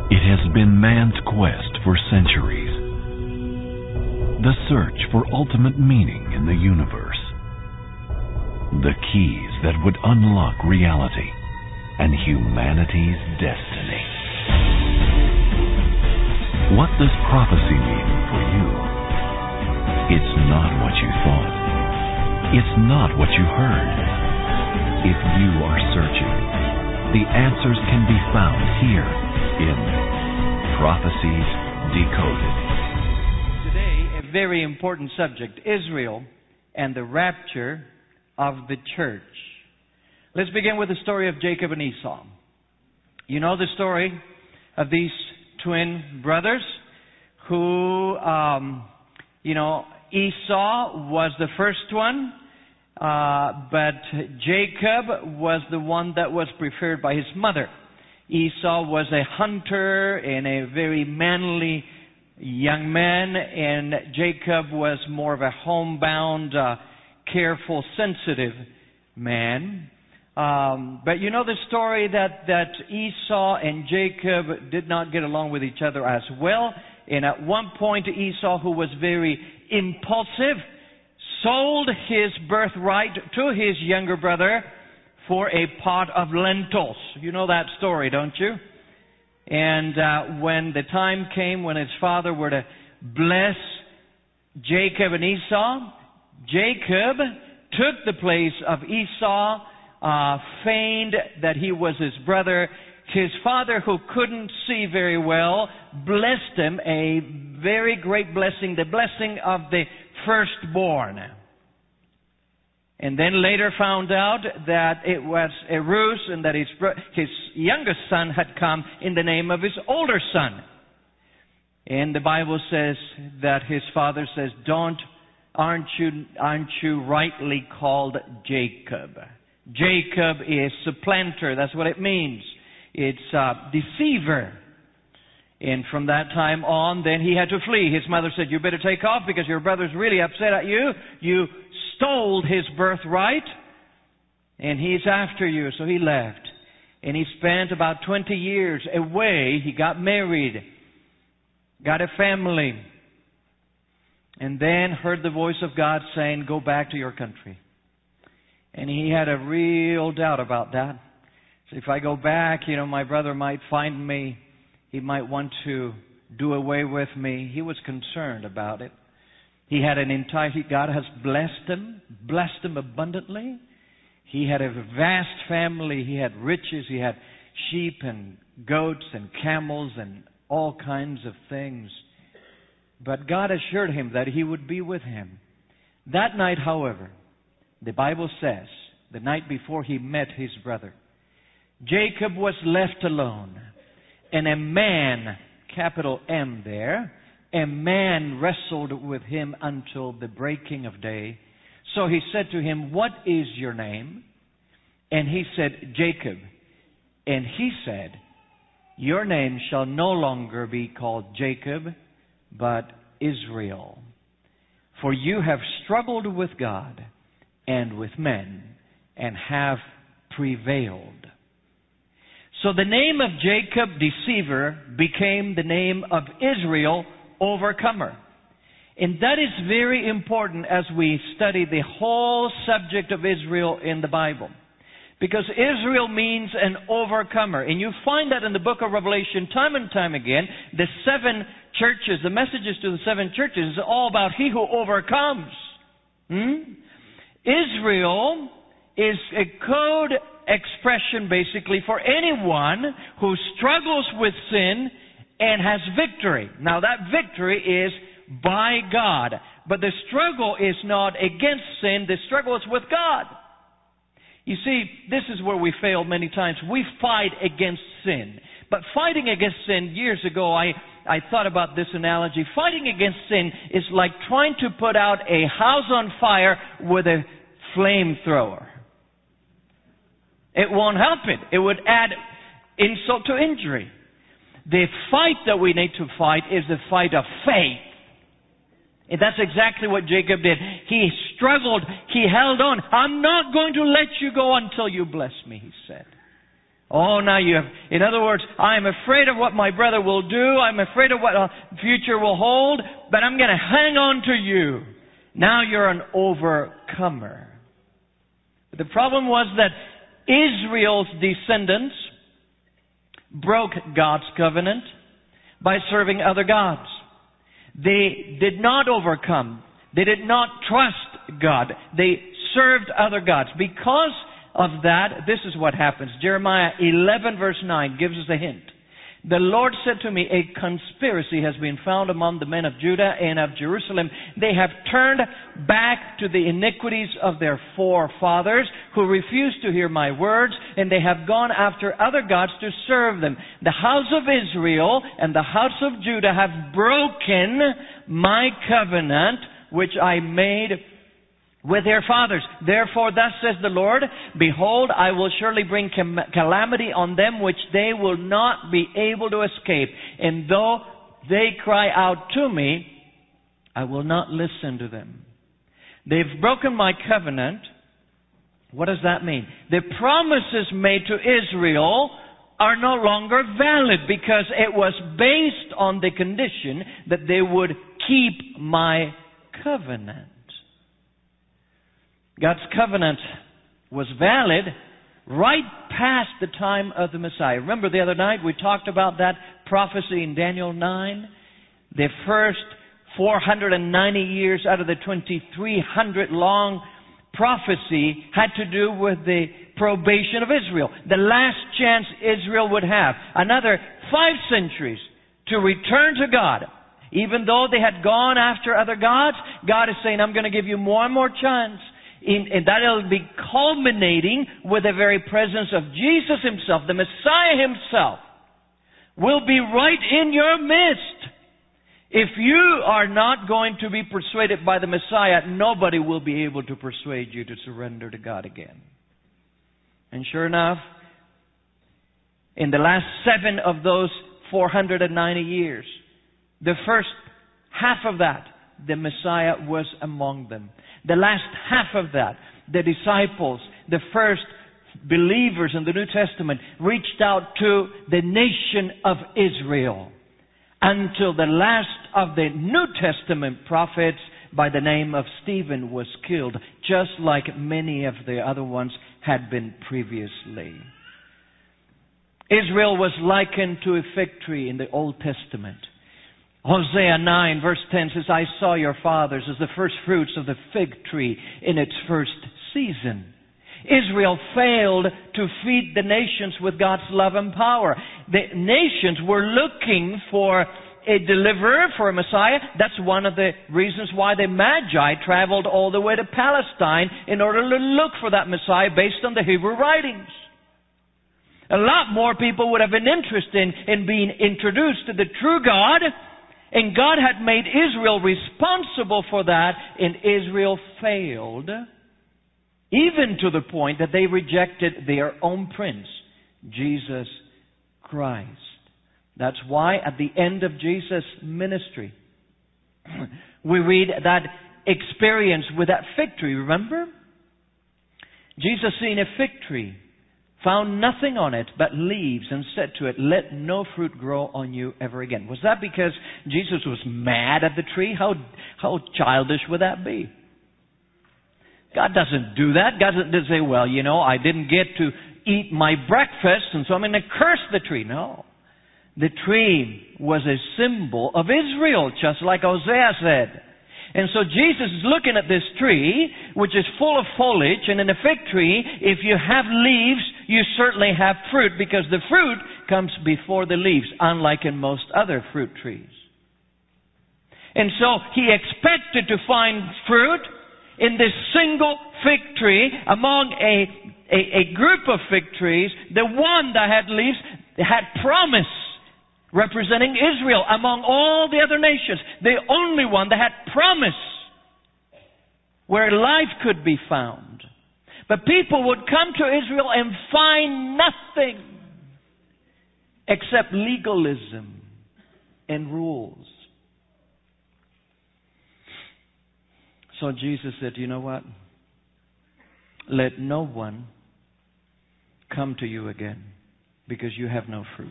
It has been man's quest for centuries. The search for ultimate meaning in the universe. The keys that would unlock reality and humanity's destiny. What does prophecy mean for you? It's not what you thought. It's not what you heard. If you are searching, the answers can be found here in Prophecies Decoded. Today, a very important subject, Israel and the rapture of the church. Let's begin with the story of Jacob and Esau. You know the story of these twin brothers who, Esau was the first one, but Jacob was the one that was preferred by his mother. Esau was a hunter and a very manly young man, and Jacob was more of a homebound, careful, sensitive man. But you know the story that Esau and Jacob did not get along with each other as well. And at one point, Esau, who was very impulsive, sold his birthright to his younger brother for a pot of lentils. You know that story, don't you? And when the time came when his father were to bless Jacob and Esau, Jacob took the place of Esau, feigned that he was his brother. His father, who couldn't see very well, blessed him a very great blessing, the blessing of the firstborn. And then later found out that it was a ruse and that his youngest son had come in the name of his older son. And the Bible says that his father says, aren't you rightly called Jacob? Jacob is supplanter. That's what it means. It's deceiver. And from that time on, then he had to flee. His mother said, you better take off because your brother's really upset at you. You stole his birthright and he's after you. So he left. And he spent about 20 years away. He got married, got a family, and then heard the voice of God saying, go back to your country. And he had a real doubt about that. So if I go back, my brother might find me. He might want to do away with me. He was concerned about it. He had God has blessed him abundantly. He had a vast family. He had riches. He had sheep and goats and camels and all kinds of things. But God assured him that He would be with him. That night, however, the Bible says, the night before he met his brother, Jacob was left alone. And a man, capital M there, a man wrestled with him until the breaking of day. So he said to him, what is your name? And he said, Jacob. And he said, your name shall no longer be called Jacob, but Israel. For you have struggled with God and with men, and have prevailed. So the name of Jacob, deceiver, became the name of Israel, overcomer. And that is very important as we study the whole subject of Israel in the Bible. Because Israel means an overcomer. And you find that in the book of Revelation time and time again. The 7 churches, the messages to the 7 churches is all about he who overcomes. Israel is a code expression basically for anyone who struggles with sin and has victory. Now that victory is by God. But the struggle is not against sin. The struggle is with God. You see, this is where we fail many times. We fight against sin. But fighting against sin, years ago, I thought about this analogy. Fighting against sin is like trying to put out a house on fire with a flamethrower. It won't help it. It would add insult to injury. The fight that we need to fight is the fight of faith. And that's exactly what Jacob did. He struggled. He held on. I'm not going to let you go until you bless me, he said. Oh, now you have, in other words, I'm afraid of what my brother will do. I'm afraid of what the future will hold, but I'm going to hang on to you. Now you're an overcomer. But the problem was that Israel's descendants broke God's covenant by serving other gods. They did not overcome. They did not trust God. They served other gods. Because of that, this is what happens. Jeremiah 11 verse 9 gives us a hint. The Lord said to me, a conspiracy has been found among the men of Judah and of Jerusalem. They have turned back to the iniquities of their forefathers who refused to hear my words, and they have gone after other gods to serve them. The house of Israel and the house of Judah have broken my covenant, which I made with their fathers. Therefore, thus says the Lord, behold, I will surely bring calamity on them which they will not be able to escape. And though they cry out to me, I will not listen to them. They've broken my covenant. What does that mean? The promises made to Israel are no longer valid because it was based on the condition that they would keep my covenant. God's covenant was valid right past the time of the Messiah. Remember the other night we talked about that prophecy in Daniel 9? The first 490 years out of the 2,300 long prophecy had to do with the probation of Israel. The last chance Israel would have. Another 5 centuries to return to God. Even though they had gone after other gods, God is saying, I'm going to give you more and more chance. And that will be culminating with the very presence of Jesus Himself. The Messiah Himself will be right in your midst. If you are not going to be persuaded by the Messiah, nobody will be able to persuade you to surrender to God again. And sure enough, in the last 7 of those 490 years, the first half of that, the Messiah was among them. The last half of that, the disciples, the first believers in the New Testament, reached out to the nation of Israel until the last of the New Testament prophets by the name of Stephen was killed, just like many of the other ones had been previously. Israel was likened to a fig tree in the Old Testament. Hosea 9 verse 10 says, I saw your fathers as the first fruits of the fig tree in its first season. Israel failed to feed the nations with God's love and power. The nations were looking for a deliverer, for a Messiah. That's one of the reasons why the Magi traveled all the way to Palestine in order to look for that Messiah based on the Hebrew writings. A lot more people would have been interested in being introduced to the true God. And God had made Israel responsible for that, and Israel failed, even to the point that they rejected their own prince, Jesus Christ. That's why at the end of Jesus' ministry, we read that experience with that fig tree, remember? Jesus seeing a fig tree, found nothing on it but leaves, and said to it, let no fruit grow on you ever again. Was that because Jesus was mad at the tree? How childish would that be? God doesn't do that. God doesn't say, well, I didn't get to eat my breakfast, and so I'm going to curse the tree. No. The tree was a symbol of Israel, just like Hosea said. And so Jesus is looking at this tree, which is full of foliage, and in a fig tree, if you have leaves, you certainly have fruit, because the fruit comes before the leaves, unlike in most other fruit trees. And so he expected to find fruit in this single fig tree among a group of fig trees, the one that had leaves, had promise, representing Israel among all the other nations. The only one that had promise where life could be found. But people would come to Israel and find nothing except legalism and rules. So Jesus said, you know what? Let no one come to you again. because you have no fruit.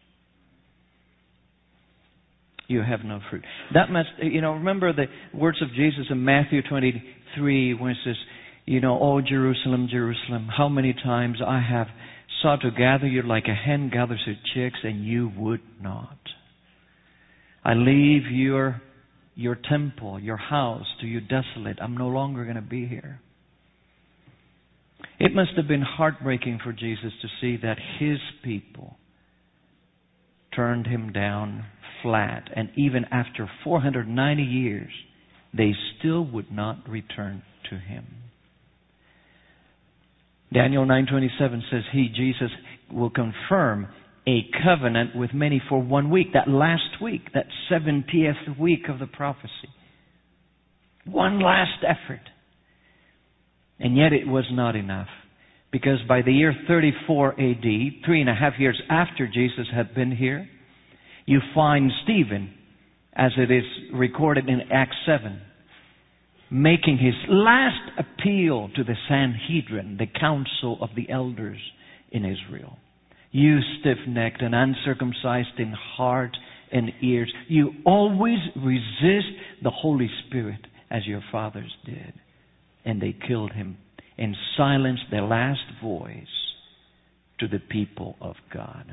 You have no fruit. That must, remember the words of Jesus in Matthew 23 when it says, "Oh, Jerusalem, Jerusalem, how many times I have sought to gather you like a hen gathers her chicks, and you would not. I leave your temple, your house, to you desolate. I'm no longer going to be here." It must have been heartbreaking for Jesus to see that His people turned Him down flat. And even after 490 years, they still would not return to Him. Daniel 9:27 says Jesus, will confirm a covenant with many for 1 week. That last week, that 70th week of the prophecy. One last effort. And yet it was not enough. Because by the year 34 AD, 3.5 years after Jesus had been here, you find Stephen, as it is recorded in Acts 7, making his last appeal to the Sanhedrin, the council of the elders in Israel. You stiff-necked and uncircumcised in heart and ears, you always resist the Holy Spirit as your fathers did. And they killed him and silenced the last voice to the people of God.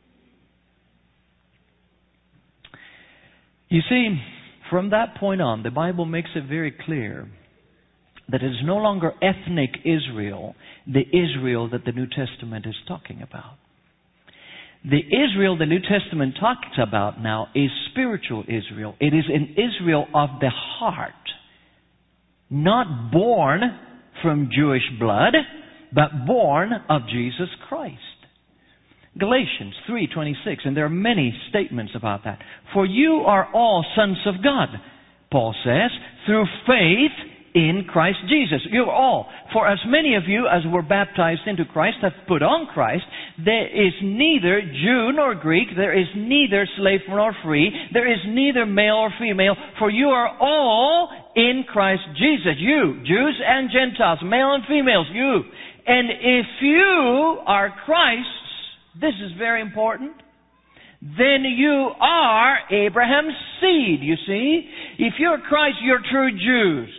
You see, from that point on, the Bible makes it very clear that it is no longer ethnic Israel, the Israel that the New Testament is talking about. The Israel the New Testament talks about now is spiritual Israel. It is an Israel of the heart, not born from Jewish blood, but born of Jesus Christ. Galatians 3:26, and there are many statements about that. For you are all sons of God, Paul says, through faith in Christ Jesus. You are all. For as many of you as were baptized into Christ have put on Christ. There is neither Jew nor Greek. There is neither slave nor free. There is neither male or female. For you are all in Christ Jesus. You, Jews and Gentiles, male and females, you. And if you are Christ's, this is very important, then you are Abraham's seed, you see. If you're Christ, you're true Jews.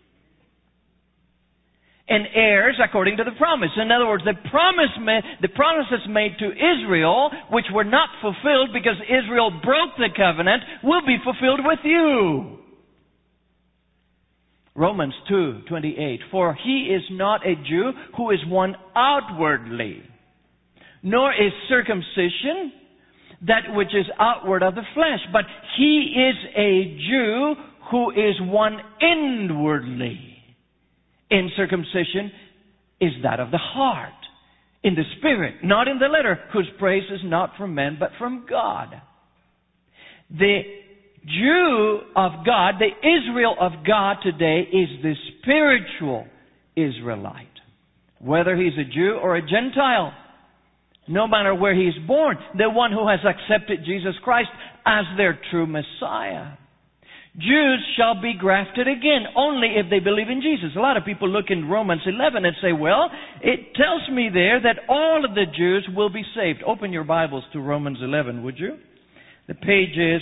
And heirs according to the promise. In other words, the promises made to Israel, which were not fulfilled because Israel broke the covenant, will be fulfilled with you. Romans 2:28. For he is not a Jew who is one outwardly, nor is circumcision that which is outward of the flesh, but he is a Jew who is one inwardly. In circumcision is that of the heart, in the spirit, not in the letter, whose praise is not from men, but from God. The Jew of God, the Israel of God today, is the spiritual Israelite. Whether he's a Jew or a Gentile, no matter where he's born, the one who has accepted Jesus Christ as their true Messiah. Jews shall be grafted again only if they believe in Jesus. A lot of people look in Romans 11 and say, well, it tells me there that all of the Jews will be saved. Open your Bibles to Romans 11, would you? The page is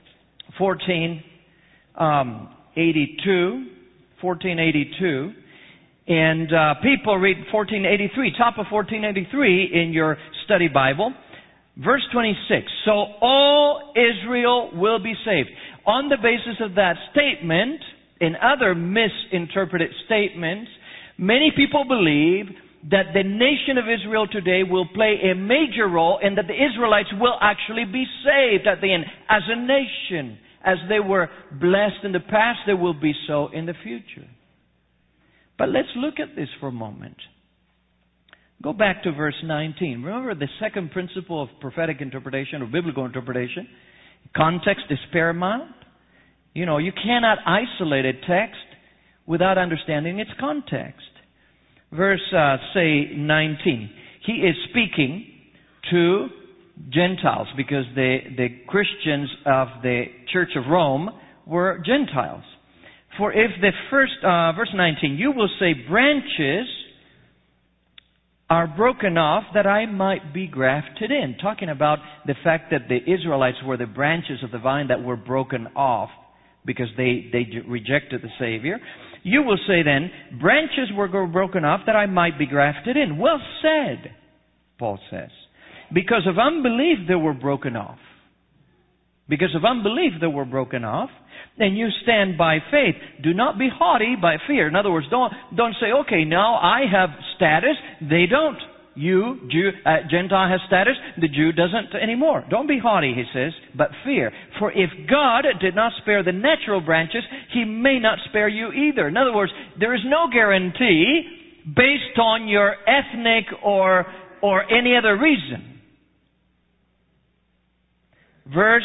1482. And people read 1483, top of 1483 in your study Bible. Verse 26, so all Israel will be saved. On the basis of that statement, and other misinterpreted statements, many people believe that the nation of Israel today will play a major role and that the Israelites will actually be saved at the end as a nation. As they were blessed in the past, they will be so in the future. But let's look at this for a moment. Go back to verse 19. Remember the second principle of prophetic interpretation or biblical interpretation? Context is paramount. You know, you cannot isolate a text without understanding its context. Verse, 19. He is speaking to Gentiles because the Christians of the Church of Rome were Gentiles. For if the first, verse 19, you will say branches are broken off that I might be grafted in. Talking about the fact that the Israelites were the branches of the vine that were broken off because they rejected the Savior. You will say then, branches were broken off that I might be grafted in. Well said, Paul says. Because of unbelief they were broken off. Because of unbelief they were broken off. And you stand by faith. Do not be haughty by fear. In other words, don't say, okay, now I have status. They don't. You, Gentile has status. The Jew doesn't anymore. Don't be haughty, he says, but fear. For if God did not spare the natural branches, He may not spare you either. In other words, there is no guarantee based on your ethnic or any other reason. Verse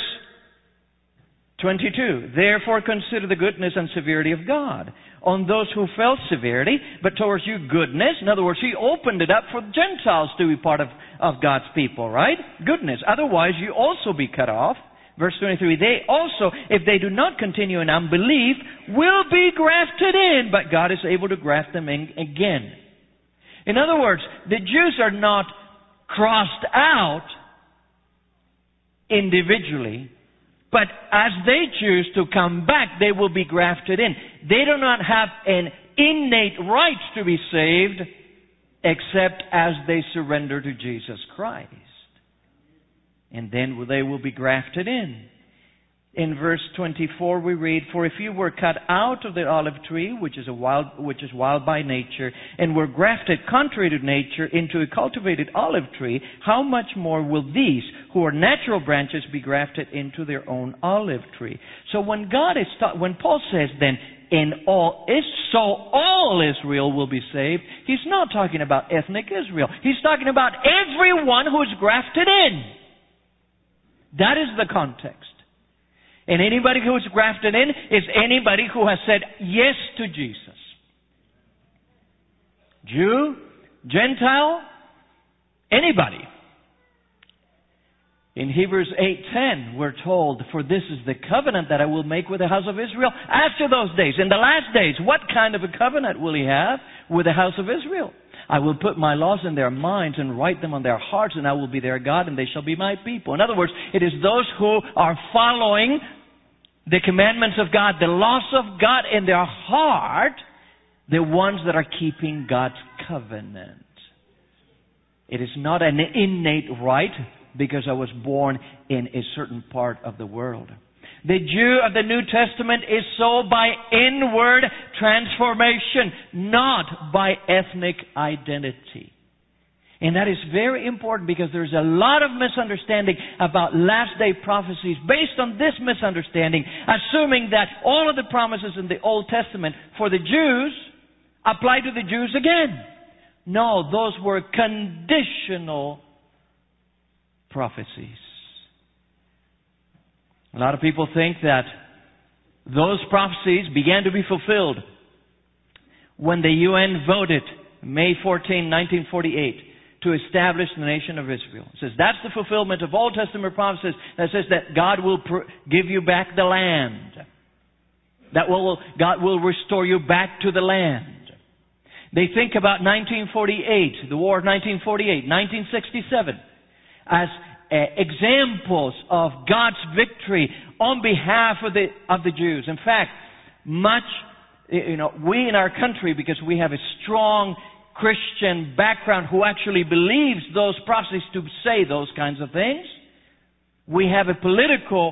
22, therefore consider the goodness and severity of God on those who felt severity, but towards you goodness. In other words, He opened it up for Gentiles to be part of God's people, right? Goodness. Otherwise, you also be cut off. Verse 23, they also, if they do not continue in unbelief, will be grafted in, but God is able to graft them in again. In other words, the Jews are not crossed out individually, but as they choose to come back, they will be grafted in. They do not have an innate right to be saved except as they surrender to Jesus Christ. And then they will be grafted in. In verse 24 we read, for if you were cut out of the olive tree, which is wild by nature, and were grafted contrary to nature into a cultivated olive tree, how much more will these, who are natural branches, be grafted into their own olive tree? So when Paul says then, all Israel will be saved, he's not talking about ethnic Israel. He's talking about everyone who is grafted in. That is the context. And anybody who is grafted in is anybody who has said yes to Jesus. Jew, Gentile, anybody. In Hebrews 8:10, we're told, for this is the covenant that I will make with the house of Israel after those days. In the last days, what kind of a covenant will He have with the house of Israel? I will put my laws in their minds and write them on their hearts, and I will be their God, and they shall be my people. In other words, it is those who are following the commandments of God, the laws of God in their heart, the ones that are keeping God's covenant. It is not an innate right because I was born in a certain part of the world. The Jew of the New Testament is so by inward transformation, not by ethnic identity. And that is very important because there's a lot of misunderstanding about last day prophecies based on this misunderstanding, assuming that all of the promises in the Old Testament for the Jews apply to the Jews again. No, those were conditional prophecies. A lot of people think that those prophecies began to be fulfilled when the UN voted May 14, 1948 to establish the nation of Israel. It says that's the fulfillment of Old Testament prophecies that says that God will give you back the land. God will restore you back to the land. They think about 1948, the War of 1948, 1967, as examples of God's victory on behalf of the Jews. In fact, we in our country, because we have a strong Christian background who actually believes those prophecies to say those kinds of things, we have a political,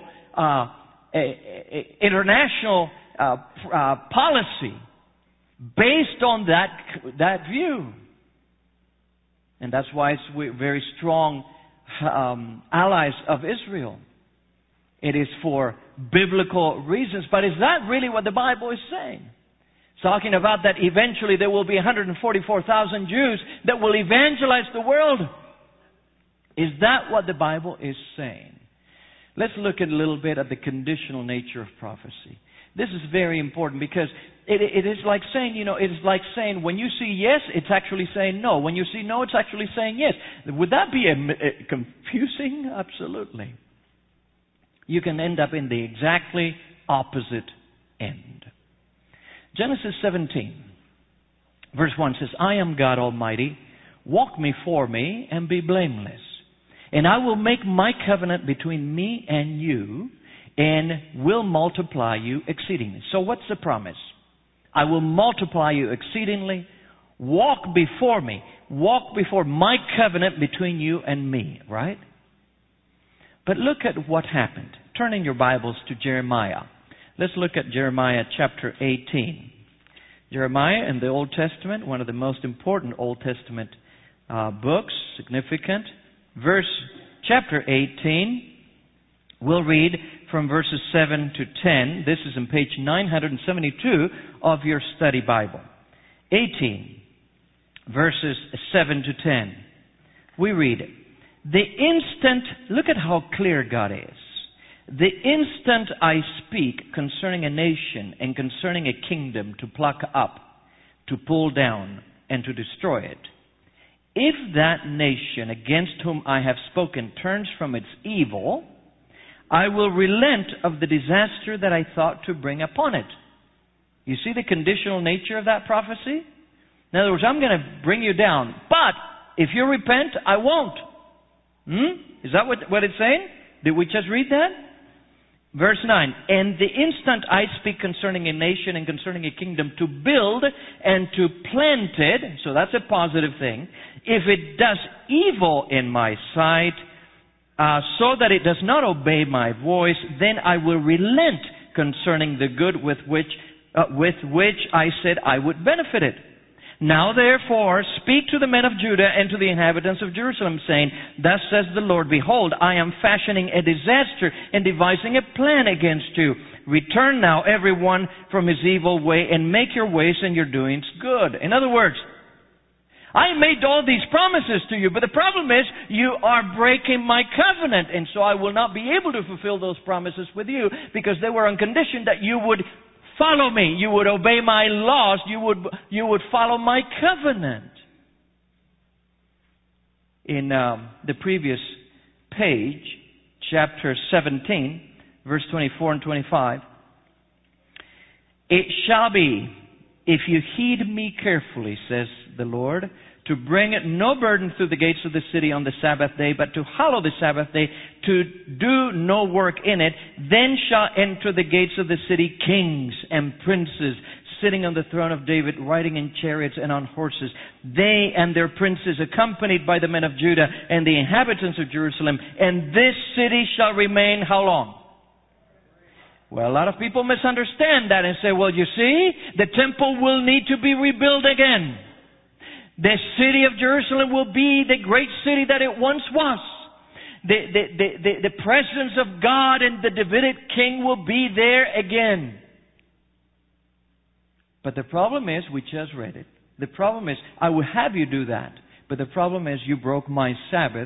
international policy based on that view. And that's why we're very strong allies of Israel. It is for biblical reasons, but is that really what the Bible is saying? It's talking about that eventually there will be 144,000 Jews that will evangelize the world. Is that what the Bible is saying? Let's look a little bit at the conditional nature of prophecy. This is very important because it is like saying, it is like saying when you see yes, it's actually saying no. When you see no, it's actually saying yes. Would that be confusing? Absolutely. You can end up in the exactly opposite end. Genesis 17, verse 1 says, I am God Almighty, walk before me and be blameless. And I will make my covenant between me and you and will multiply you exceedingly. So what's the promise? I will multiply you exceedingly. Walk before me. Walk before my covenant between you and me, right? But look at what happened. Turn in your Bibles to Jeremiah. Let's look at Jeremiah chapter 18. Jeremiah in the Old Testament, one of the most important Old Testament books, significant. Chapter 18, we'll read from verses 7 to 10. This is on page 972 of your study Bible. 18, verses 7 to 10. We read, the instant, look at how clear God is. The instant I speak concerning a nation and concerning a kingdom to pluck up, to pull down, and to destroy it, if that nation against whom I have spoken turns from its evil, I will relent of the disaster that I thought to bring upon it. You see the conditional nature of that prophecy? In other words, I'm going to bring you down, but if you repent, I won't. Is that what it's saying? Did we just read that? Verse 9, and the instant I speak concerning a nation and concerning a kingdom to build and to plant it, so that's a positive thing, if it does evil in my sight, so that it does not obey my voice, then I will relent concerning the good with which I said I would benefit it. Now therefore, speak to the men of Judah and to the inhabitants of Jerusalem, saying, thus says the Lord, behold, I am fashioning a disaster and devising a plan against you. Return now everyone from his evil way and make your ways and your doings good. In other words, I made all these promises to you, but the problem is you are breaking my covenant, and so I will not be able to fulfill those promises with you because they were on condition that you would follow me, you would obey my laws, you would follow my covenant. In the previous page, chapter 17, verse 24 and 25, it shall be, if you heed me carefully, says the Lord, to bring no burden through the gates of the city on the Sabbath day, but to hallow the Sabbath day, to do no work in it, then shall enter the gates of the city kings and princes, sitting on the throne of David, riding in chariots and on horses. They and their princes, accompanied by the men of Judah and the inhabitants of Jerusalem. And this city shall remain how long? Well, a lot of people misunderstand that and say, well, you see, the temple will need to be rebuilt again. The city of Jerusalem will be the great city that it once was. The presence of God and the Davidic king will be there again. But the problem is, we just read it. The problem is, I will have you do that. But the problem is, you broke my Sabbath.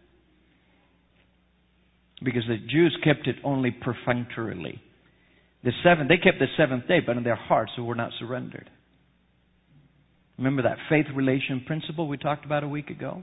Because the Jews kept it only perfunctorily. They kept the seventh day, but in their hearts they were not surrendered. Remember that faith relation principle we talked about a week ago?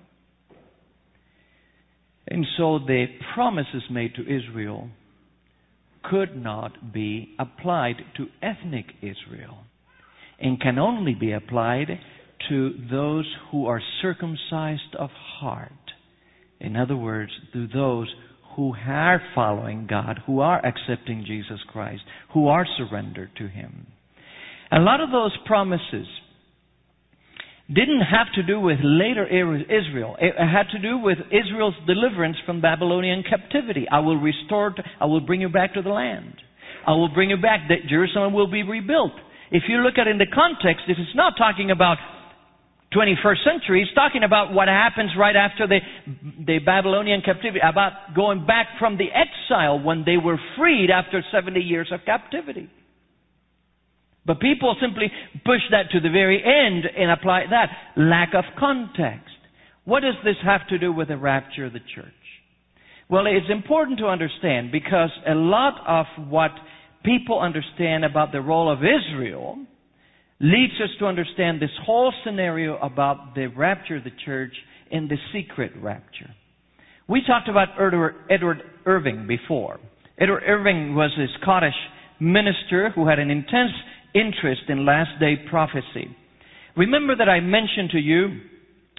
And so the promises made to Israel could not be applied to ethnic Israel and can only be applied to those who are circumcised of heart. In other words, to those who are following God, who are accepting Jesus Christ, who are surrendered to Him. A lot of those promises didn't have to do with later Israel. It had to do with Israel's deliverance from Babylonian captivity. I will bring you back to the land. I will bring you back. That Jerusalem will be rebuilt. If you look at it in the context, this is not talking about 21st century. It's talking about what happens right after the Babylonian captivity, about going back from the exile when they were freed after 70 years of captivity. But people simply push that to the very end and apply that. Lack of context. What does this have to do with the rapture of the church? Well, it's important to understand because a lot of what people understand about the role of Israel leads us to understand this whole scenario about the rapture of the church and the secret rapture. We talked about Edward Irving before. Edward Irving was a Scottish minister who had an intense interest in last day prophecy. Remember that I mentioned to you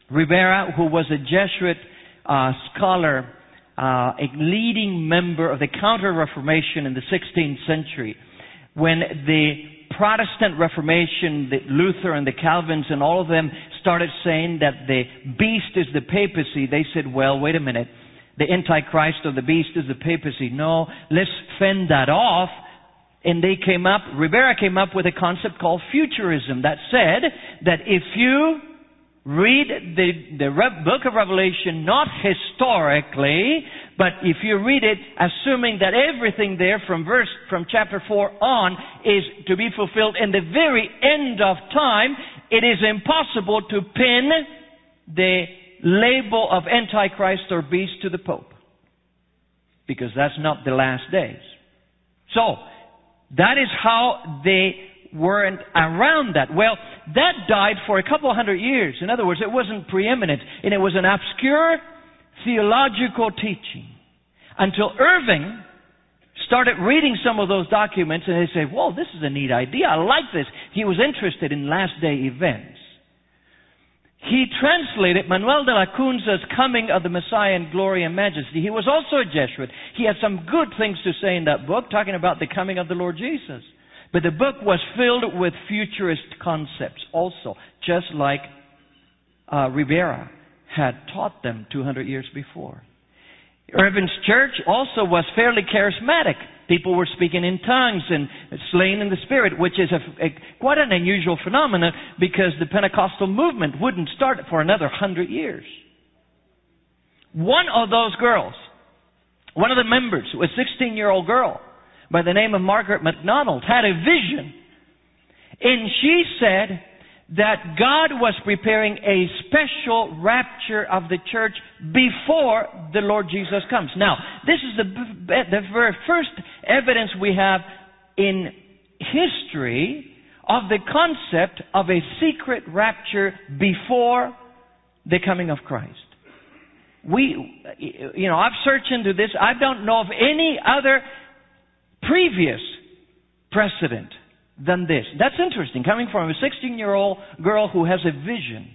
Ribera, who was a Jesuit scholar, a leading member of the Counter-Reformation in the 16th century, when the Protestant Reformation, the Luther and the Calvins and all of them started saying that the beast is the papacy, they said, well, wait a minute, the Antichrist or the beast is the papacy. No, let's fend that off. And Ribera came up with a concept called futurism that said that if you read the book of Revelation not historically, but if you read it assuming that everything there from chapter 4 on is to be fulfilled in the very end of time, it is impossible to pin the label of Antichrist or beast to the Pope, because that's not the last days. So, that is how they weren't around that. Well, that died for a couple of hundred years. In other words, it wasn't preeminent, and it was an obscure theological teaching. Until Irving started reading some of those documents, and they said, whoa, this is a neat idea. I like this. He was interested in last day events. He translated Manuel de la Cunza's Coming of the Messiah in Glory and Majesty. He was also a Jesuit. He had some good things to say in that book, talking about the coming of the Lord Jesus. But the book was filled with futurist concepts also, just like Ribera had taught them 200 years before. Irving's church also was fairly charismatic. People were speaking in tongues and slain in the Spirit, which is quite an unusual phenomenon because the Pentecostal movement wouldn't start for another 100 years. One of those girls, one of the members, a 16-year-old girl by the name of Margaret MacDonald, had a vision. And she said that God was preparing a special rapture of the church before the Lord Jesus comes. Now, this is the very first evidence we have in history of the concept of a secret rapture before the coming of Christ. I've searched into this. I don't know of any other previous precedent than this. That's interesting, coming from a 16-year-old girl who has a vision.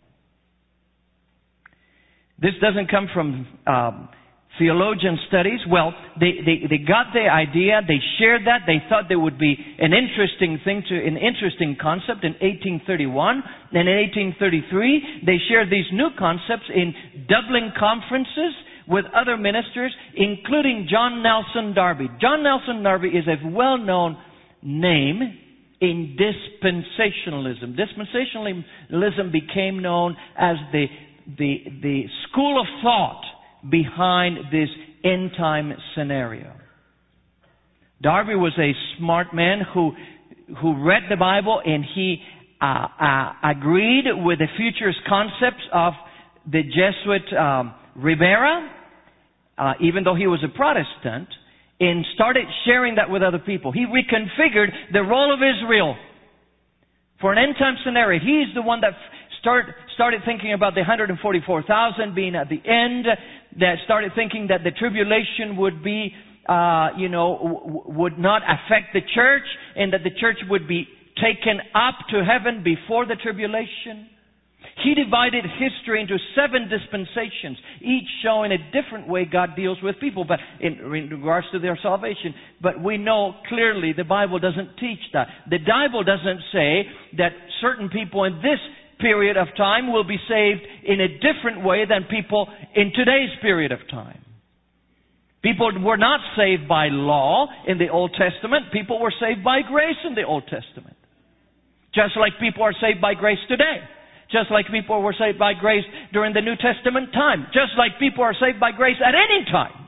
This doesn't come from theologian studies. Well, they got the idea, they shared that, they thought there would be an interesting concept in 1831. And in 1833, they shared these new concepts in Dublin conferences with other ministers, including John Nelson Darby. John Nelson Darby is a well-known name in dispensationalism. Dispensationalism became known as the school of thought behind this end-time scenario. Darby was a smart man who read the Bible, and he agreed with the futurist concepts of the Jesuit Ribera, even though he was a Protestant, and started sharing that with other people. He reconfigured the role of Israel for an end-time scenario. He's the one that started thinking about the 144,000 being at the end, that started thinking that the tribulation would be, would not affect the church, and that the church would be taken up to heaven before the tribulation. He divided history into 7 dispensations, each showing a different way God deals with people, but in regards to their salvation. But we know clearly the Bible doesn't teach that. The Bible doesn't say that certain people in this period of time will be saved in a different way than people in today's period of time. People were not saved by law in the Old Testament. People were saved by grace in the Old Testament. Just like people are saved by grace today. Just like people were saved by grace during the New Testament time. Just like people are saved by grace at any time.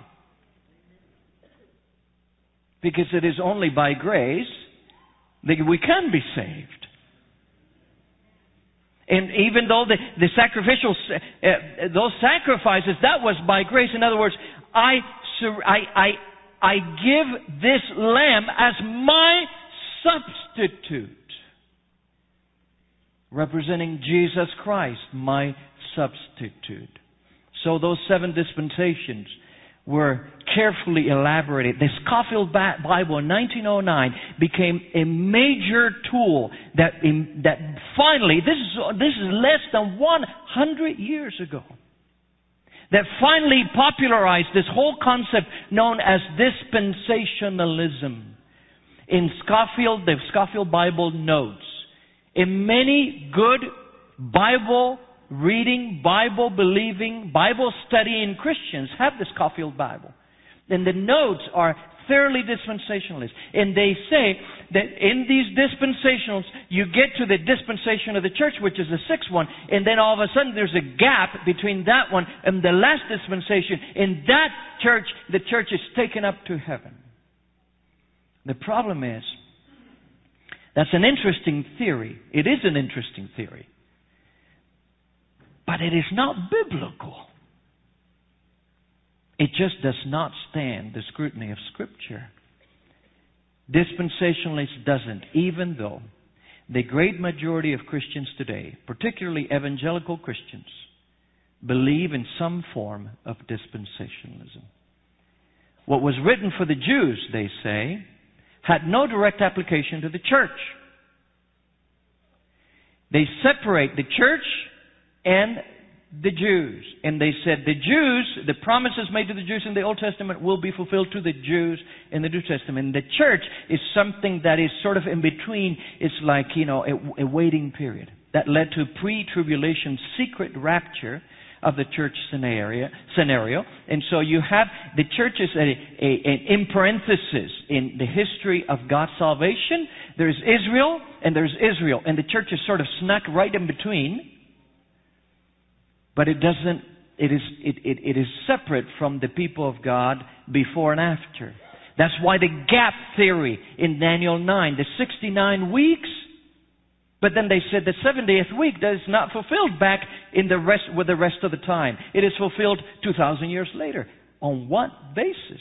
Because it is only by grace that we can be saved. And even though the sacrificial, those sacrifices, that was by grace. In other words, I give this lamb as my substitute. Representing Jesus Christ, my substitute. So those 7 dispensations were carefully elaborated. The Scofield Bible in 1909 became a major tool that finally, this is less than 100 years ago, that finally popularized this whole concept known as dispensationalism. In Scofield, the Scofield Bible notes, in many good Bible reading, Bible believing, Bible studying Christians have the Scofield Bible. And the notes are thoroughly dispensationalist. And they say that in these dispensationals, you get to the dispensation of the church, which is the sixth one, and then all of a sudden there's a gap between that one and the last dispensation. In that church, the church is taken up to heaven. The problem is, that's an interesting theory. It is an interesting theory. But it is not biblical. It just does not stand the scrutiny of Scripture. Dispensationalist doesn't, even though the great majority of Christians today, particularly evangelical Christians, believe in some form of dispensationalism. What was written for the Jews, they say, had no direct application to the church. They separate the church and the Jews. And they said the Jews, the promises made to the Jews in the Old Testament will be fulfilled to the Jews in the New Testament. And the church is something that is sort of in between. It's like, a waiting period. That led to pre-tribulation secret rapture of the church scenario. And so you have the church is in parenthesis in the history of God's salvation. There's Israel and there's Israel. And the church is sort of snuck right in between. But it is separate from the people of God before and after. That's why the gap theory in Daniel 9, the 69 weeks, but then they said the 70th week that is not fulfilled back in with the rest of the time. It is fulfilled 2,000 years later. On what basis?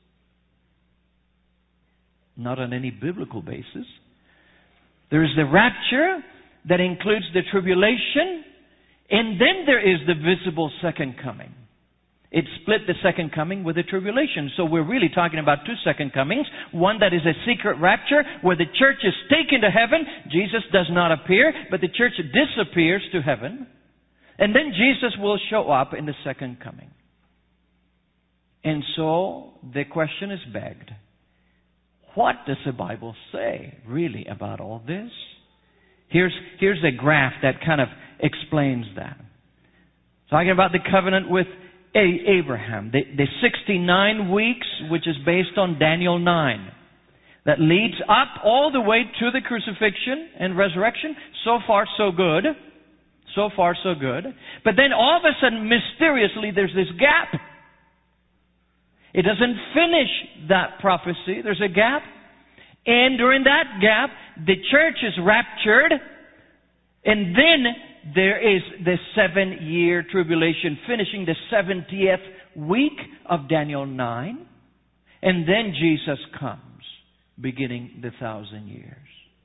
Not on any biblical basis. There is the rapture that includes the tribulation, and then there is the visible second coming. It split the second coming with the tribulation. So we're really talking about two second comings. One that is a secret rapture where the church is taken to heaven. Jesus does not appear, but the church disappears to heaven. And then Jesus will show up in the second coming. And so the question is begged. What does the Bible say really about all this? Here's a graph that kind of explains that. Talking about the covenant with Abraham, the 69 weeks, which is based on Daniel 9, that leads up all the way to the crucifixion and resurrection. So far, so good. So far, so good. But then all of a sudden, mysteriously, there's this gap. It doesn't finish that prophecy. There's a gap. And during that gap, the church is raptured. And then there is the 7-year tribulation, finishing the 70th week of Daniel 9. And then Jesus comes, beginning the 1,000 years.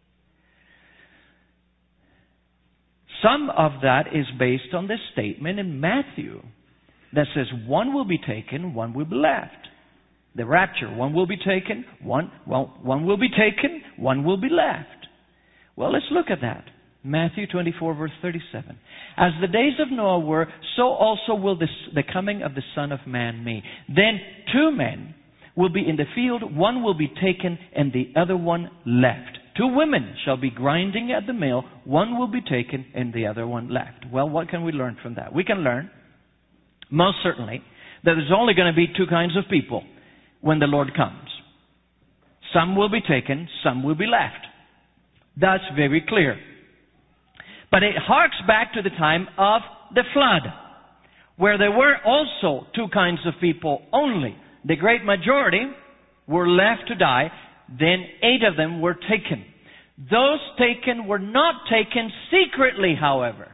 Some of that is based on this statement in Matthew that says one will be taken, one will be left. The rapture, one will be taken, one will be taken, one will be left. Well, let's look at that. Matthew 24, verse 37. As the days of Noah were, so also will the coming of the Son of Man be. Then 2 men will be in the field, one will be taken and the other one left. 2 women shall be grinding at the mill, one will be taken and the other one left. Well, what can we learn from that? We can learn, most certainly, that there's only going to be 2 kinds of people when the Lord comes. Some will be taken, some will be left. That's very clear. But it harks back to the time of the flood, where there were also 2 kinds of people only. The great majority were left to die, then 8 of them were taken. Those taken were not taken secretly, however.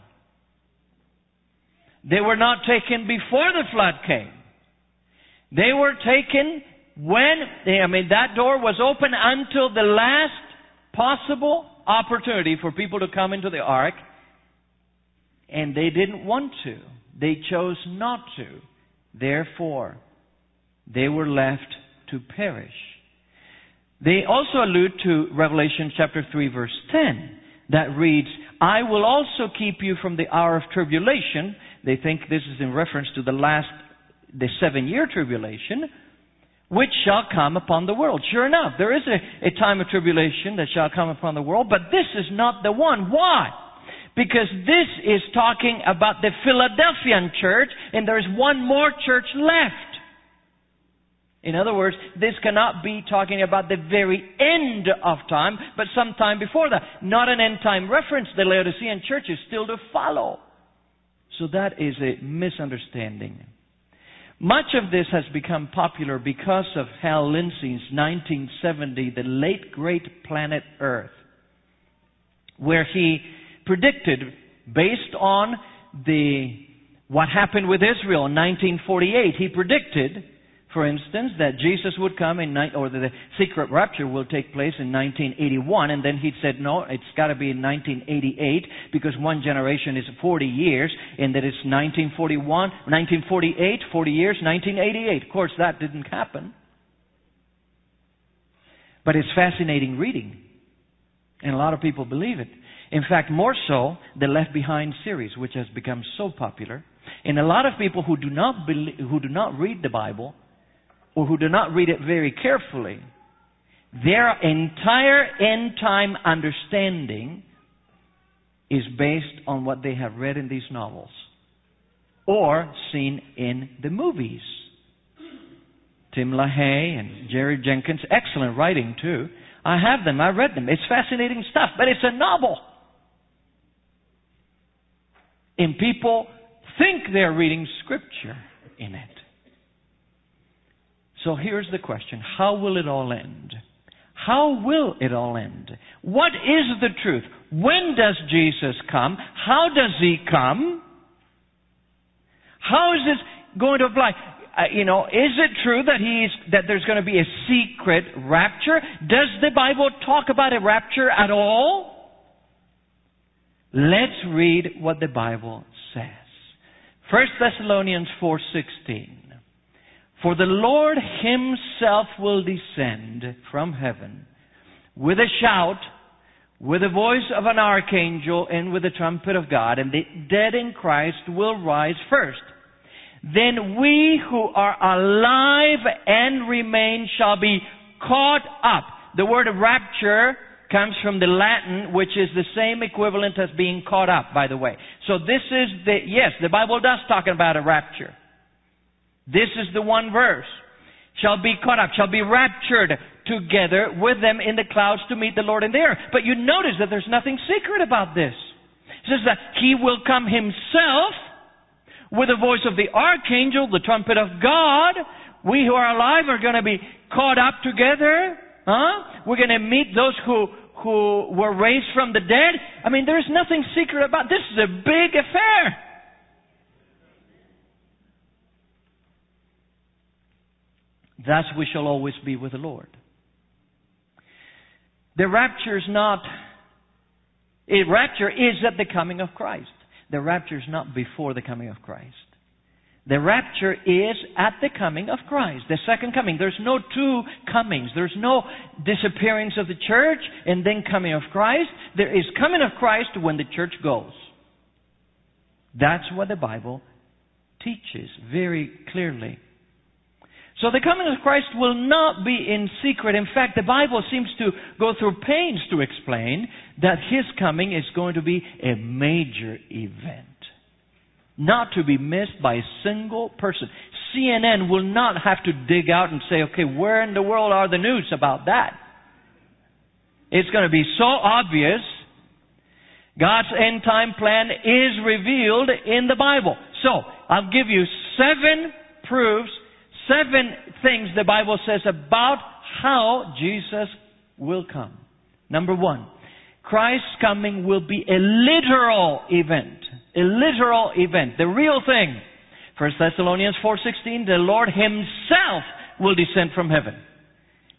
They were not taken before the flood came. They were taken when, that door was open until the last possible opportunity for people to come into the ark, and they didn't want to. They chose not to. Therefore, They were left to perish. They also allude to Revelation chapter 3 verse 10 that reads, I will also keep you from the hour of tribulation. They think this is in reference to the 7-year tribulation, which shall come upon the world. Sure enough, there is a time of tribulation that shall come upon the world, but this is not the one. Why? Because this is talking about the Philadelphian church, and there is one more church left. In other words, this cannot be talking about the very end of time, but sometime before that. Not an end time reference. The Laodicean church is still to follow. So that is a misunderstanding. Much of this has become popular because of Hal Lindsey's 1970, The Late Great Planet Earth, where he predicted, based on what happened with Israel in 1948, he predicted, for instance, that Jesus would come or the secret rapture will take place in 1981, and then he said, no, it's got to be in 1988, because one generation is 40 years, and that it's 1948, 40 years, 1988. Of course, that didn't happen. But it's fascinating reading, and a lot of people believe it. In fact, more so, the Left Behind series, which has become so popular, and a lot of people who do not read the Bible, or who do not read it very carefully, their entire end-time understanding is based on what they have read in these novels or seen in the movies. Tim LaHaye and Jerry Jenkins, excellent writing too. I have them, I read them. It's fascinating stuff, but it's a novel. And people think they're reading Scripture in it. So here's the question. How will it all end? How will it all end? What is the truth? When does Jesus come? How does He come? How is this going to apply? Is it true that there's going to be a secret rapture? Does the Bible talk about a rapture at all? Let's read what the Bible says. 1 Thessalonians 4:16. For the Lord Himself will descend from heaven with a shout, with the voice of an archangel, and with the trumpet of God, and the dead in Christ will rise first. Then we who are alive and remain shall be caught up. The word rapture comes from the Latin, which is the same equivalent as being caught up, by the way. So this is the Bible does talk about a rapture. This is the one verse. Shall be caught up, shall be raptured together with them in the clouds to meet the Lord in the air. But you notice that there's nothing secret about this. It says that He will come Himself with the voice of the archangel, the trumpet of God. We who are alive are going to be caught up together. We're going to meet those who were raised from the dead. I mean, there's nothing secret about this. This is a big affair. Thus we shall always be with the Lord. The rapture is at the coming of Christ. The rapture is not before the coming of Christ. The rapture is at the coming of Christ, the second coming. There's no two comings. There's no disappearance of the church and then coming of Christ. There is coming of Christ when the church goes. That's what the Bible teaches very clearly. So the coming of Christ will not be in secret. In fact, the Bible seems to go through pains to explain that His coming is going to be a major event, not to be missed by a single person. CNN will not have to dig out and say, okay, where in the world are the news about that? It's going to be so obvious. God's end time plan is revealed in the Bible. So, I'll give you 7 proofs, 7 things the Bible says about how Jesus will come. Number 1, Christ's coming will be a literal event. A literal event. The real thing. 1 Thessalonians 4:16, the Lord Himself will descend from heaven.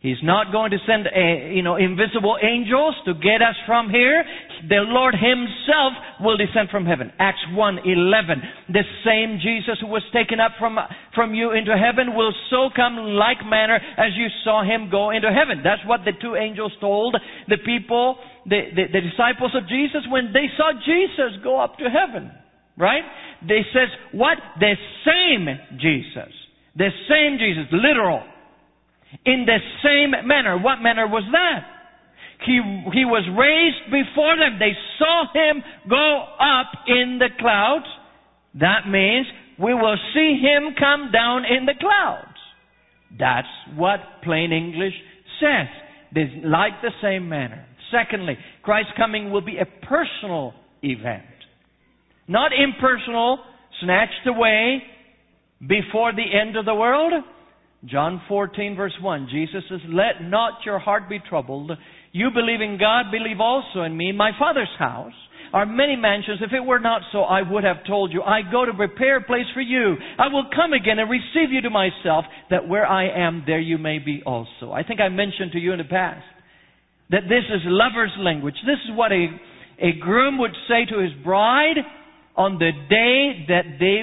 He's not going to send invisible angels to get us from here. The Lord Himself will descend from heaven. Acts 1:11. The same Jesus who was taken up from you into heaven will so come like manner as you saw Him go into heaven. That's what the two angels told the people, the disciples of Jesus, when they saw Jesus go up to heaven. Right? They says, what? The same Jesus. The same Jesus. Literal. In the same manner. What manner was that? He was raised before them. They saw Him go up in the clouds. That means we will see Him come down in the clouds. That's what plain English says. Like the same manner. Secondly, Christ's coming will be a personal event. Not impersonal, snatched away before the end of the world. John 14 verse 1, Jesus says, let not your heart be troubled. You believe in God, believe also in me. In my Father's house are many mansions. If it were not so, I would have told you. I go to prepare a place for you. I will come again and receive you to myself, that where I am, there you may be also. I think I mentioned to you in the past that this is lover's language. This is what a groom would say to his bride on the day that they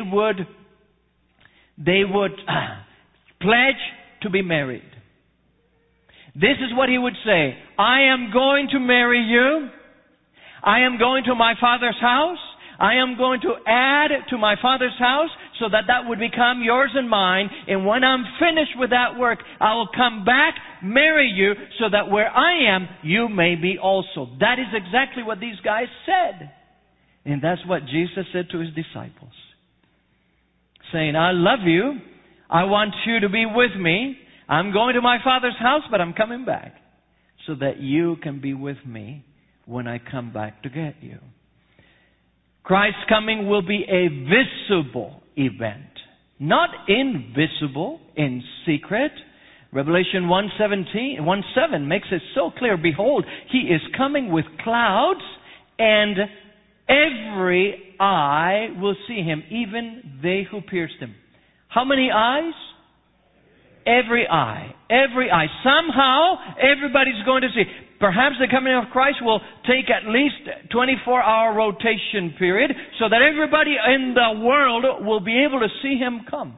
would pledge to be married. This is what he would say. I am going to marry you. I am going to my Father's house. I am going to add to my Father's house so that would become yours and mine. And when I'm finished with that work, I will come back, marry you, so that where I am, you may be also. That is exactly what these guys said. And that's what Jesus said to His disciples. Saying, I love you. I want you to be with me. I'm going to my Father's house, but I'm coming back so that you can be with me when I come back to get you. Christ's coming will be a visible event, not invisible, in secret. Revelation 1:7 makes it so clear. Behold, He is coming with clouds, and every eye will see Him, even they who pierced Him. How many eyes? Every eye. Every eye. Somehow, everybody's going to see. Perhaps the coming of Christ will take at least 24-hour rotation period so that everybody in the world will be able to see Him come.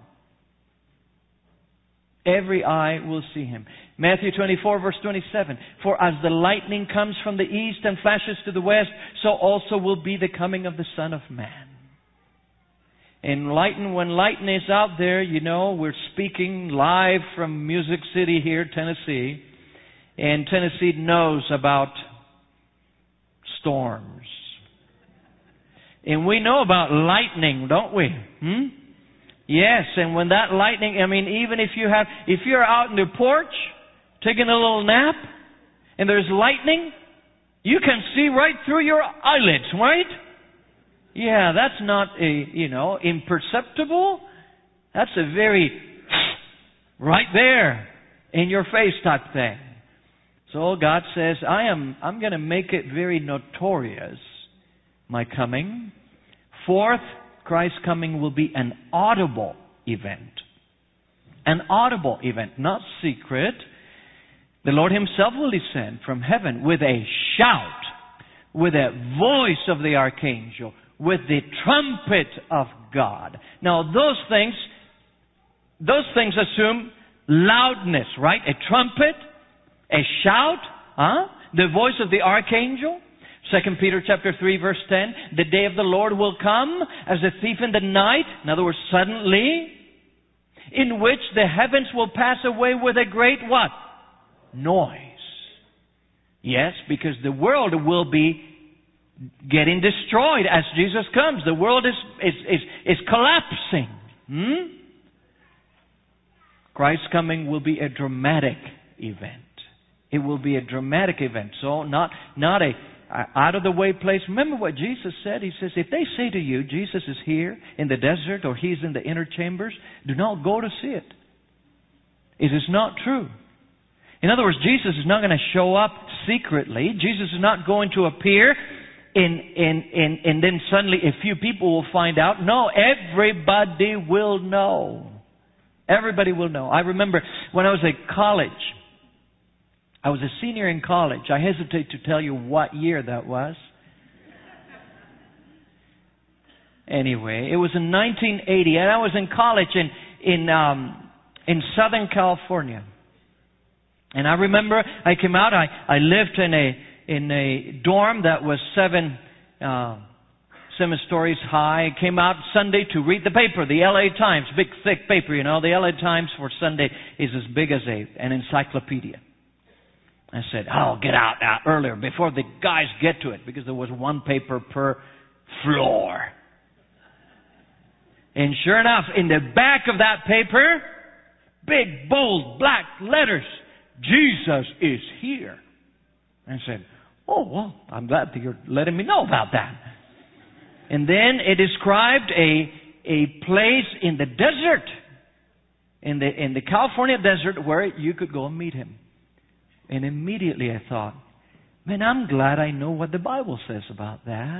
Every eye will see Him. Matthew 24 verse 27. For as the lightning comes from the east and flashes to the west, so also will be the coming of the Son of Man. And when Lighten is out there, we're speaking live from Music City here, Tennessee. And Tennessee knows about storms. And we know about lightning, don't we? Yes, and when that lightning, even if you're out in the porch, taking a little nap, and there's lightning, you can see right through your eyelids, right? Yeah, that's not imperceptible. That's a very right there in your face type thing. So God says, I'm going to make it very notorious, my coming. Fourth, Christ's coming will be an audible event. An audible event, not secret. The Lord Himself will descend from heaven with a shout, with a voice of the archangel, with the trumpet of God. Now those things assume loudness, right? A trumpet, a shout, the voice of the archangel. 2 Peter chapter 3 verse 10, the day of the Lord will come as a thief in the night, in other words, suddenly, in which the heavens will pass away with a great what? Noise. Yes, because the world will be getting destroyed as Jesus comes. The world is collapsing. Christ's coming will be a dramatic event. It will be a dramatic event. So not a out of the way place. Remember what Jesus said? He says, if they say to you, Jesus is here in the desert or He's in the inner chambers, do not go to see it. It is not true. In other words, Jesus is not going to show up secretly. Jesus is not going to appear and then suddenly a few people will find out. No, everybody will know. Everybody will know. I remember when I was at college, I was a senior in college. I hesitate to tell you what year that was. Anyway, it was in 1980, and I was in college in Southern California. And I remember I came out. I lived in a dorm that was 7 stories high. I came out Sunday to read the paper, the LA Times, big thick paper. You know, the LA Times for Sunday is as big as an encyclopedia. I said, "I'll get out earlier before the guys get to it," because there was one paper per floor. And sure enough, in the back of that paper, big, bold, black letters, "Jesus is here." I said, "Oh, well, I'm glad that you're letting me know about that." And then it described a place in the desert, in the California desert, where you could go and meet Him. And immediately I thought, man, I'm glad I know what the Bible says about that.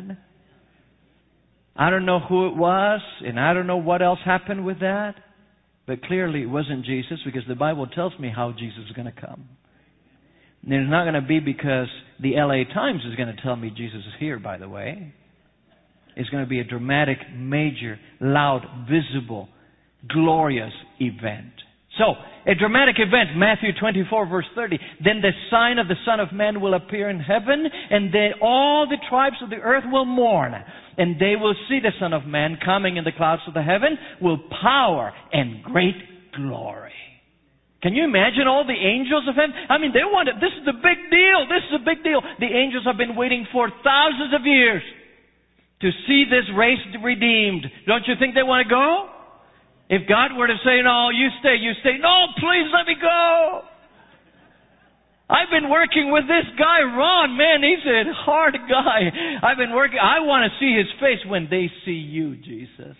I don't know who it was, and I don't know what else happened with that. But clearly it wasn't Jesus, because the Bible tells me how Jesus is going to come. And it's not going to be because the LA Times is going to tell me Jesus is here, by the way. It's going to be a dramatic, major, loud, visible, glorious event. So, a dramatic event, Matthew 24, verse 30. Then the sign of the Son of Man will appear in heaven, and then all the tribes of the earth will mourn. And they will see the Son of Man coming in the clouds of the heaven with power and great glory. Can you imagine all the angels of heaven? I mean, they wanted, this is a big deal. This is a big deal. The angels have been waiting for thousands of years to see this race redeemed. Don't you think they want to go? If God were to say, "No, you stay. No, please let me go. I've been working with this guy, Ron. Man, he's a hard guy. I want to see his face when they see you, Jesus."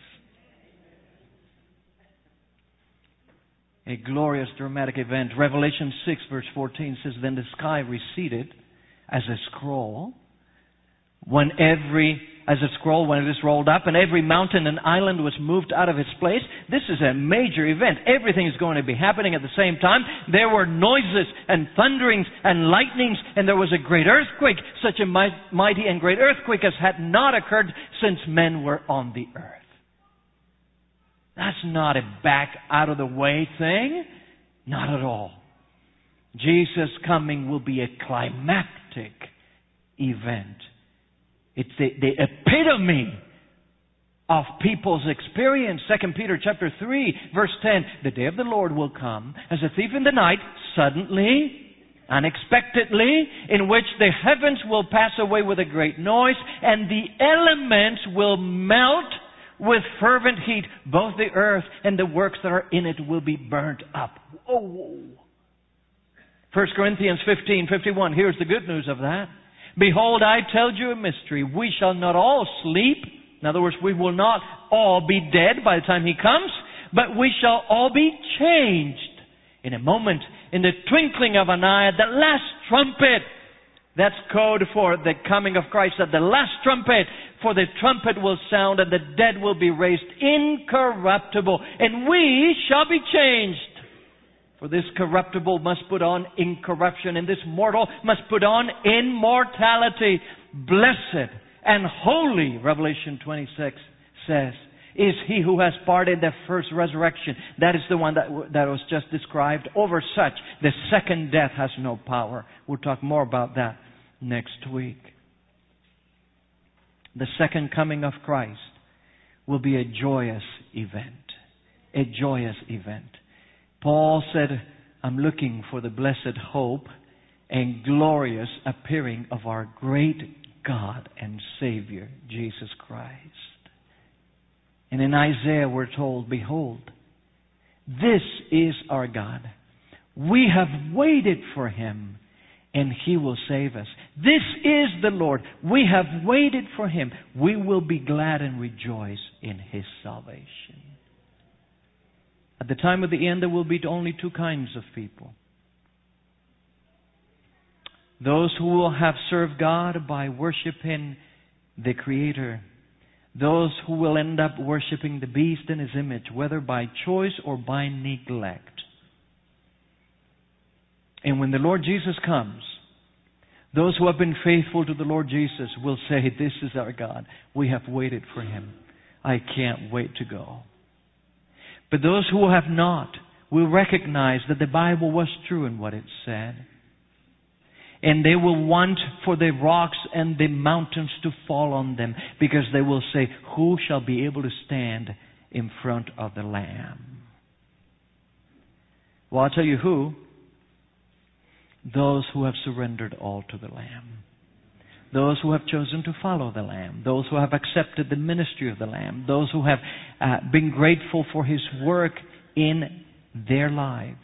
A glorious, dramatic event. Revelation 6, verse 14 says, "Then the sky receded as a scroll, when it is rolled up, and every mountain and island was moved out of its place." This is a major event. Everything is going to be happening at the same time. There were noises and thunderings and lightnings, and there was a great earthquake, such a mighty and great earthquake as had not occurred since men were on the earth. That's not a back out of the way thing. Not at all. Jesus' coming will be a climactic event. It's the epitome of people's experience. 2 Peter chapter 3, verse 10. "The day of the Lord will come as a thief in the night, suddenly, unexpectedly, in which the heavens will pass away with a great noise, and the elements will melt with fervent heat. Both the earth and the works that are in it will be burnt up." Whoa. 1 Corinthians 15:51. Here's the good news of that. "Behold, I tell you a mystery. We shall not all sleep." In other words, we will not all be dead by the time He comes, but we shall all be changed in a moment, in the twinkling of an eye, at the last trumpet. That's code for the coming of Christ. At the last trumpet, for the trumpet will sound, and the dead will be raised incorruptible, and we shall be changed. For this corruptible must put on incorruption, and this mortal must put on immortality. Blessed and holy," Revelation 26 says, "is he who has part in the first resurrection." That is the one that was just described. "Over such, the second death has no power." We'll talk more about that next week. The second coming of Christ will be a joyous event. A joyous event. Paul said, "I'm looking for the blessed hope and glorious appearing of our great God and Savior, Jesus Christ." And in Isaiah we're told, "Behold, this is our God. We have waited for Him, and He will save us. This is the Lord. We have waited for Him. We will be glad and rejoice in His salvation." At the time of the end, there will be only two kinds of people. Those who will have served God by worshiping the Creator. Those who will end up worshiping the beast in his image, whether by choice or by neglect. And when the Lord Jesus comes, those who have been faithful to the Lord Jesus will say, this is our God. We have waited for Him. I can't wait to go. But those who have not will recognize that the Bible was true in what it said. And they will want for the rocks and the mountains to fall on them, because they will say, who shall be able to stand in front of the Lamb? Well, I'll tell you who. Those who have surrendered all to the Lamb. Those who have chosen to follow the Lamb. Those who have accepted the ministry of the Lamb. Those who have been grateful for His work in their lives.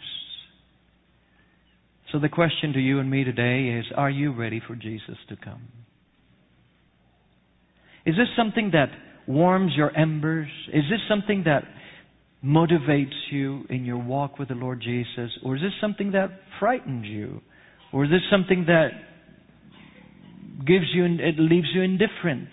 So the question to you and me today is, are you ready for Jesus to come? Is this something that warms your embers? Is this something that motivates you in your walk with the Lord Jesus? Or is this something that frightens you? Or is this something that leaves you indifferent?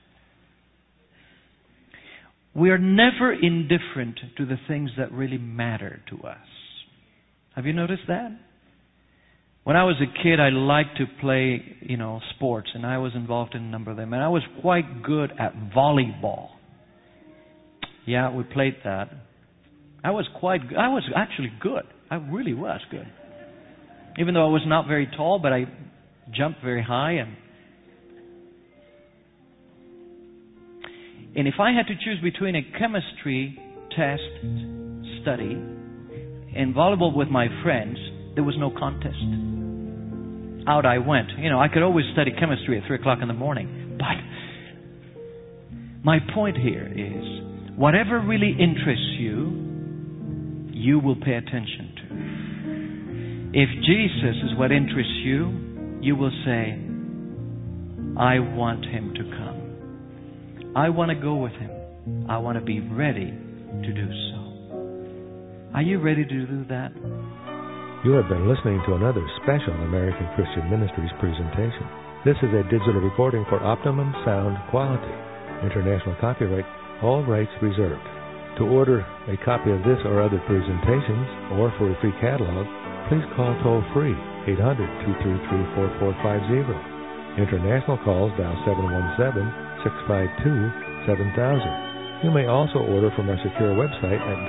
We are never indifferent to the things that really matter to us. Have you noticed that? When I was a kid, I liked to play, sports, and I was involved in a number of them. And I was quite good at volleyball. Yeah, we played that. I was actually good. I really was good. Even though I was not very tall, but I jumped very high. And if I had to choose between a chemistry test study and volleyball with my friends, there was no contest. Out I went. I could always study chemistry at 3 o'clock in the morning. But my point here is, whatever really interests you, you will pay attention to. If Jesus is what interests you, you will say, I want Him to come. I want to go with Him. I want to be ready to do so. Are you ready to do that? You have been listening to another special American Christian Ministries presentation. This is a digital recording for optimum sound quality. International copyright, all rights reserved. To order a copy of this or other presentations, or for a free catalog, please call toll-free 800-233-4450. International calls dial 717-652-7000. You may also order from our secure website at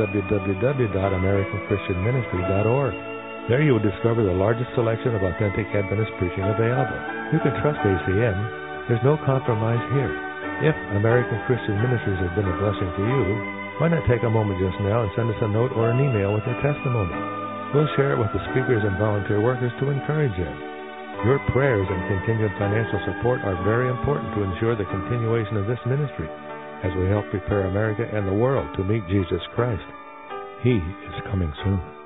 www.americanchristianministry.org. There you will discover the largest selection of authentic Adventist preaching available. You can trust ACM. There's no compromise here. If American Christian Ministries has been a blessing to you, why not take a moment just now and send us a note or an email with your testimony? We'll share it with the speakers and volunteer workers to encourage them. Your prayers and continued financial support are very important to ensure the continuation of this ministry as we help prepare America and the world to meet Jesus Christ. He is coming soon.